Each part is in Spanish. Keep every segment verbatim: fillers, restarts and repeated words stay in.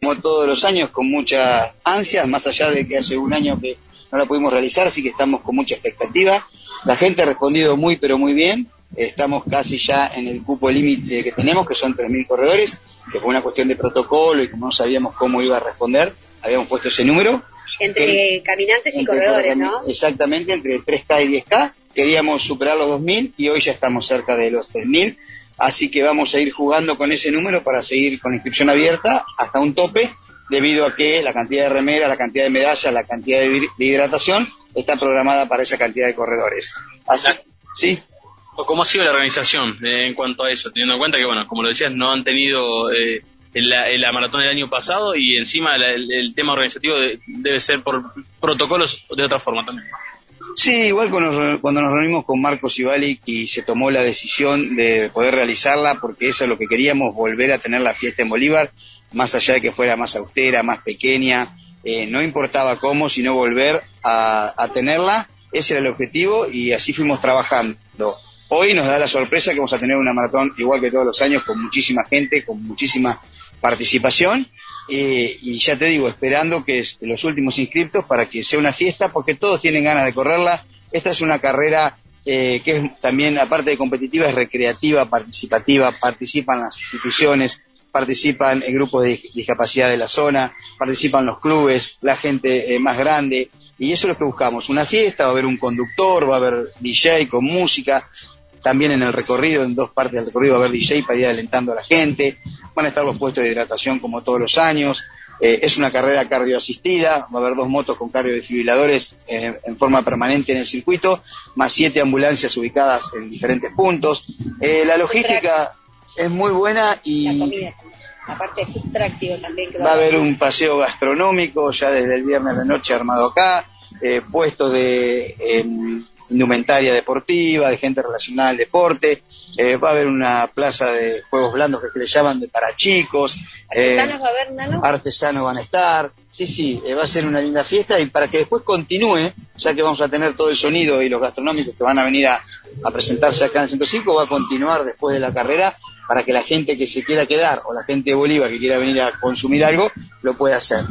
como todos los años, con muchas ansias, más allá de que hace un año que no la pudimos realizar, así que estamos con mucha expectativa. La gente ha respondido muy, pero muy bien. Estamos casi ya en el cupo límite que tenemos, que son tres mil corredores, que fue una cuestión de protocolo y como no sabíamos cómo iba a responder, habíamos puesto ese número. Entre eh, caminantes y entre corredores, ¿no? Exactamente, entre tres K y diez K. Queríamos superar los dos mil y hoy ya estamos cerca de los tres mil. Así que vamos a ir jugando con ese número para seguir con inscripción abierta hasta un tope, debido a que la cantidad de remera, la cantidad de medallas, la cantidad de, de hidratación está programada para esa cantidad de corredores. Así, ¿sí? ¿Cómo ha sido la organización eh, en cuanto a eso? Teniendo en cuenta que, bueno, como lo decías, no han tenido eh, la, la maratón del año pasado y encima la, el, el tema organizativo de, debe ser por protocolos de otra forma también. Sí, igual cuando, cuando nos reunimos con Marcos Ibalik y se tomó la decisión de poder realizarla, porque eso es lo que queríamos, volver a tener la fiesta en Bolívar, más allá de que fuera más austera, más pequeña, eh, no importaba cómo, sino volver a, a tenerla, ese era el objetivo y así fuimos trabajando. Hoy nos da la sorpresa que vamos a tener una maratón igual que todos los años, con muchísima gente, con muchísima participación, eh, y ya te digo, esperando que es los últimos inscriptos para que sea una fiesta, porque todos tienen ganas de correrla. Esta es una carrera eh, que es también, aparte de competitiva, es recreativa, participativa, participan las instituciones, participan en grupos de discapacidad de la zona, participan los clubes, la gente eh, más grande, y eso es lo que buscamos, una fiesta, va a haber un conductor, va a haber D J con música. También en el recorrido, en dos partes del recorrido, va a haber D J para ir alentando a la gente. Van a estar los puestos de hidratación como todos los años. Eh, es una carrera cardioasistida. Va a haber dos motos con cardiodefibriladores eh, en forma permanente en el circuito, más siete ambulancias ubicadas en diferentes puntos. Eh, la logística es muy buena y... La comida, la parte de food track, digo, también. Que va, va a haber un paseo gastronómico ya desde el viernes a la noche armado acá. Eh, puestos de... Eh, indumentaria deportiva, de gente relacionada al deporte, eh, va a haber una plaza de juegos blandos que le llaman de para chicos, artesanos eh, va a haber, ¿no? Artesanos van a estar, sí, sí, eh, va a ser una linda fiesta y para que después continúe, ya que vamos a tener todo el sonido y los gastronómicos que van a venir a, a presentarse acá en el Centro Cívico, va a continuar después de la carrera para que la gente que se quiera quedar o la gente de Bolívar que quiera venir a consumir algo, lo pueda hacer.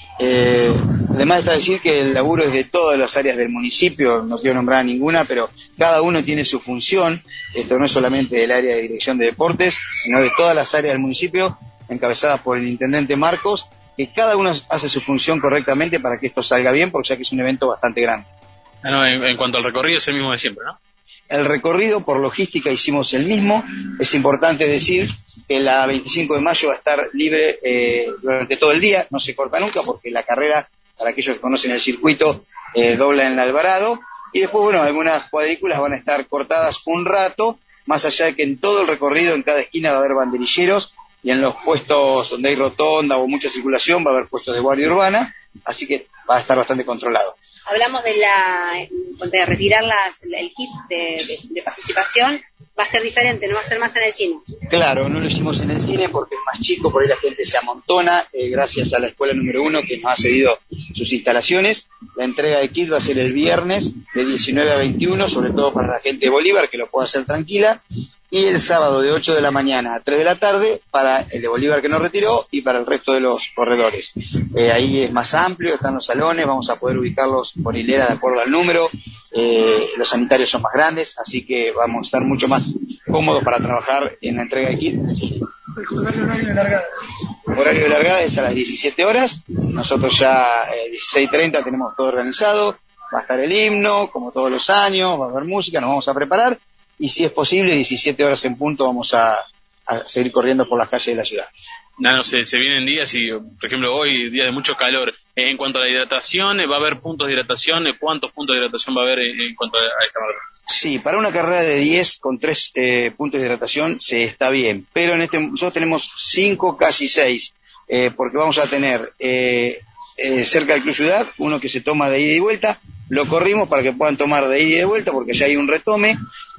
Eh, además está decir que el laburo es de todas las áreas del municipio, no quiero nombrar a ninguna, pero cada uno tiene su función. Esto no es solamente del área de dirección de deportes, sino de todas las áreas del municipio, encabezadas por el intendente Marcos, que cada uno hace su función correctamente para que esto salga bien, porque ya que es un evento bastante grande. Ah, no, en, en cuanto al recorrido es el mismo de siempre, ¿no? El recorrido por logística hicimos el mismo. Es importante decir que la veinticinco de mayo va a estar libre eh, durante todo el día, no se corta nunca porque la carrera, para aquellos que conocen el circuito, eh, dobla en el Alvarado y después, bueno, algunas cuadrículas van a estar cortadas un rato, más allá de que en todo el recorrido, en cada esquina va a haber banderilleros y en los puestos donde hay rotonda o mucha circulación va a haber puestos de guardia urbana, así que va a estar bastante controlado. Hablamos de la de retirar las, el kit de, de, de participación, va a ser diferente, no va a ser más en el cine. Claro, no lo hicimos en el cine porque es más chico, por ahí la gente se amontona, eh, gracias a la escuela número uno que nos ha cedido sus instalaciones. La entrega de kit va a ser el viernes de diecinueve a veintiuno, sobre todo para la gente de Bolívar que lo pueda hacer tranquila, y el sábado de ocho de la mañana a tres de la tarde para el de Bolívar que nos retiró y para el resto de los corredores. Eh, ahí es más amplio, están los salones, vamos a poder ubicarlos por hilera de acuerdo al número, eh, los sanitarios son más grandes, así que vamos a estar mucho más cómodos para trabajar en la entrega de kit. ¿Horario de largada? Horario de largada es a las diecisiete horas, nosotros ya eh, dieciséis treinta tenemos todo organizado, va a estar el himno, como todos los años, va a haber música, nos vamos a preparar. Y si es posible, diecisiete horas en punto vamos a, a seguir corriendo por las calles de la ciudad. No, no sé, se vienen días y, por ejemplo, hoy, días de mucho calor. En cuanto a la hidratación, ¿va a haber puntos de hidratación? ¿Cuántos puntos de hidratación va a haber en, en cuanto a esta maratón? Sí, para una carrera de diez con tres eh, puntos de hidratación se está bien, pero en este nosotros tenemos cinco, casi seis, eh, porque vamos a tener eh, eh, cerca del Club Ciudad uno que se toma de ida y vuelta, lo corrimos para que puedan tomar de ida y de vuelta porque ya hay un retome.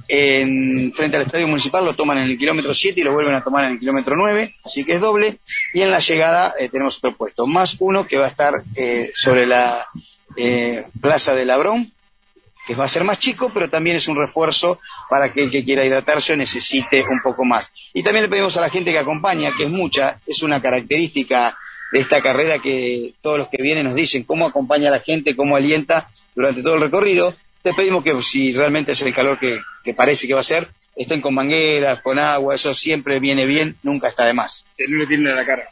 En, frente al Estadio Municipal lo toman en el kilómetro siete y lo vuelven a tomar en el kilómetro nueve, así que es doble, y en la llegada eh, tenemos otro puesto, más uno que va a estar eh, sobre la eh, Plaza de Labrón, que va a ser más chico, pero también es un refuerzo para que el que quiera hidratarse necesite un poco más. Y también le pedimos a la gente que acompaña, que es mucha, es una característica de esta carrera que todos los que vienen nos dicen cómo acompaña a la gente, cómo alienta durante todo el recorrido. Te pedimos que si realmente es el calor que, que parece que va a ser, estén con mangueras, con agua, eso siempre viene bien, nunca está de más. Que no le tiren a la cara.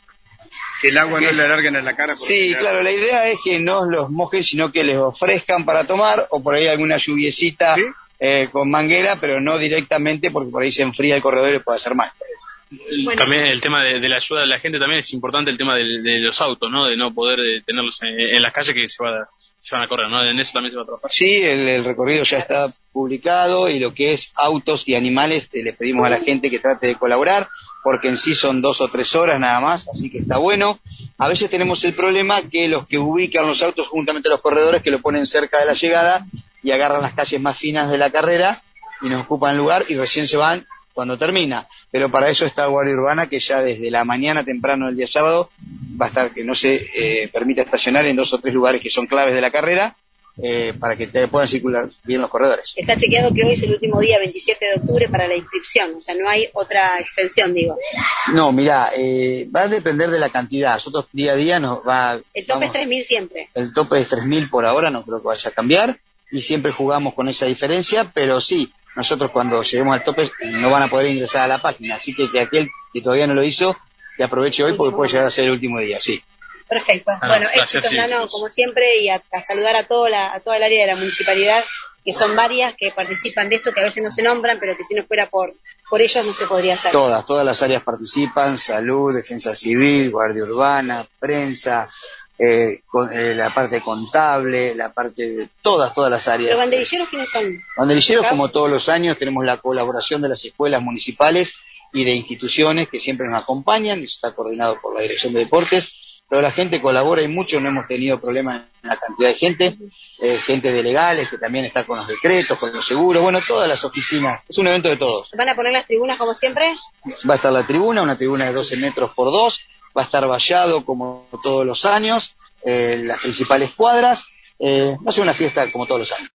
Que el agua no le alarguen a la cara. Sí, la... claro, la idea es que no los mojen, sino que les ofrezcan para tomar, o por ahí alguna lluviecita, ¿sí? eh, con manguera, pero no directamente, porque por ahí se enfría el corredor y puede hacer mal. Bueno. También el tema de, de la ayuda de la gente, también es importante el tema de, de los autos, ¿no? De no poder de tenerlos en, en las calles que se, va, se van a correr, ¿no? En eso también se va a trabajar. Sí, el, el recorrido ya está publicado, y lo que es autos y animales, te, le pedimos a la gente que trate de colaborar, porque en sí son dos o tres horas nada más, así que está bueno. A veces tenemos el problema que los que ubican los autos juntamente a los corredores, que lo ponen cerca de la llegada y agarran las calles más finas de la carrera y nos ocupan lugar y recién se van cuando termina. Pero para eso está Guardia Urbana, que ya desde la mañana temprano del día sábado va a estar, que no se eh, permita estacionar en dos o tres lugares que son claves de la carrera, eh, para que te puedan circular bien los corredores. Está chequeado que hoy es el último día, veintisiete de octubre, para la inscripción, o sea, no hay otra extensión, digo. No, mirá, eh, va a depender de la cantidad. Nosotros día a día nos va... El tope vamos, es tres mil siempre. El tope es tres mil por ahora, no creo que vaya a cambiar, y siempre jugamos con esa diferencia, pero sí, nosotros cuando lleguemos al tope no van a poder ingresar a la página, así que que aquel que todavía no lo hizo, que aproveche hoy porque puede llegar a ser el último día, sí. Perfecto. Ah, bueno, éxitos, sí, Nano, como siempre, y a, a saludar a, todo la, a toda el área de la municipalidad, que son varias que participan de esto, que a veces no se nombran, pero que si no fuera por, por ellos no se podría hacer. Todas, todas las áreas participan: salud, defensa civil, guardia urbana, prensa, eh, con, eh, la parte contable, la parte de todas, todas las áreas. ¿Los banderilleros quiénes son? Banderilleros, como todos los años, tenemos la colaboración de las escuelas municipales y de instituciones que siempre nos acompañan, eso está coordinado por la Dirección de Deportes. Pero la gente colabora y mucho, no hemos tenido problemas en la cantidad de gente, eh, gente de legales que también está con los decretos, con los seguros, bueno, todas las oficinas, es un evento de todos. ¿Van a poner las tribunas como siempre? Va a estar la tribuna, una tribuna de doce metros por dos, va a estar vallado como todos los años, eh, las principales cuadras, eh, va a ser una fiesta como todos los años.